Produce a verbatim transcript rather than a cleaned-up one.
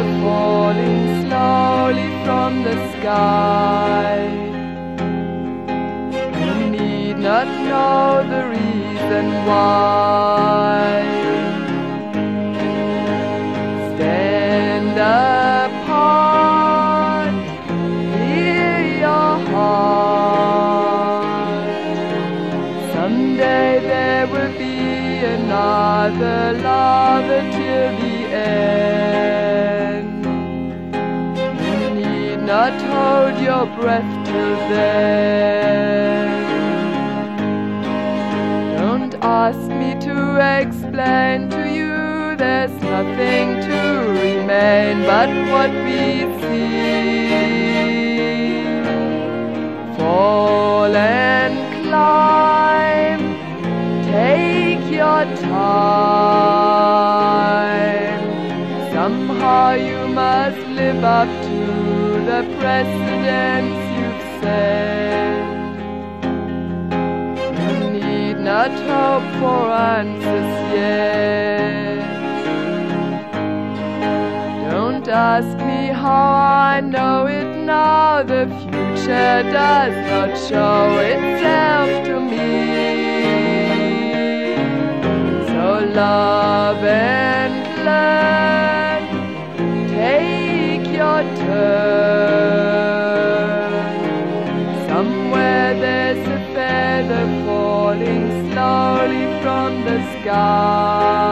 falling slowly from the sky. You need not know the reason why. Stand apart, hear your heart. Someday there will be another lover till the end. You need not hold your breath till then. Don't ask me to explain to you, there's nothing to remain but what we see. Fall and climb, take your time. Somehow you must live up to the precedents you've set. You need not hope for answers yet. Don't ask me how I know it now. The future does not show itself to me. So love and learn, take your turn. Somewhere there's a feather falling slowly from the sky.